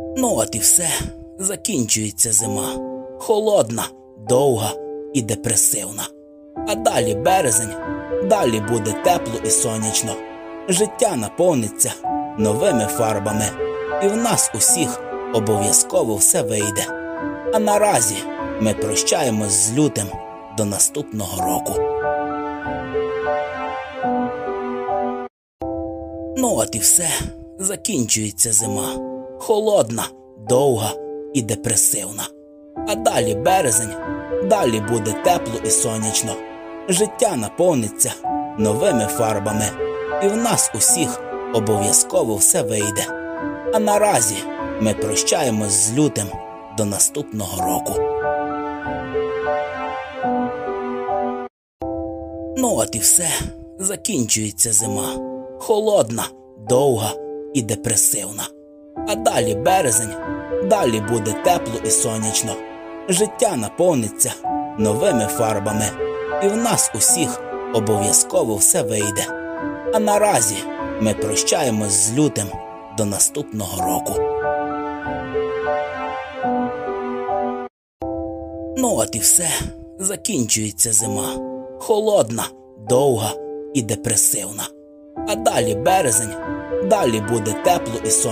Ну от і все, закінчується зима. Холодна, довга і депресивна. А далі березень, далі буде тепло і сонячно. Життя наповниться новими фарбами. І в нас усіх обов'язково все вийде. А наразі ми прощаємось з лютим до наступного року. Ну от і все, закінчується зима. Холодна, довга і депресивна. А далі березень, далі буде тепло і сонячно. Життя наповниться новими фарбами. І в нас усіх обов'язково все вийде. А наразі ми прощаємось з лютим до наступного року. Ну от і все, закінчується зима. Холодна, довга і депресивна. А далі березень, далі буде тепло і сонячно. Життя наповниться новими фарбами. І в нас усіх обов'язково все вийде. А наразі ми прощаємось з лютим до наступного року. Ну от і все, закінчується зима. Холодна, довга і депресивна. А далі березень, далі буде тепло і сонячно.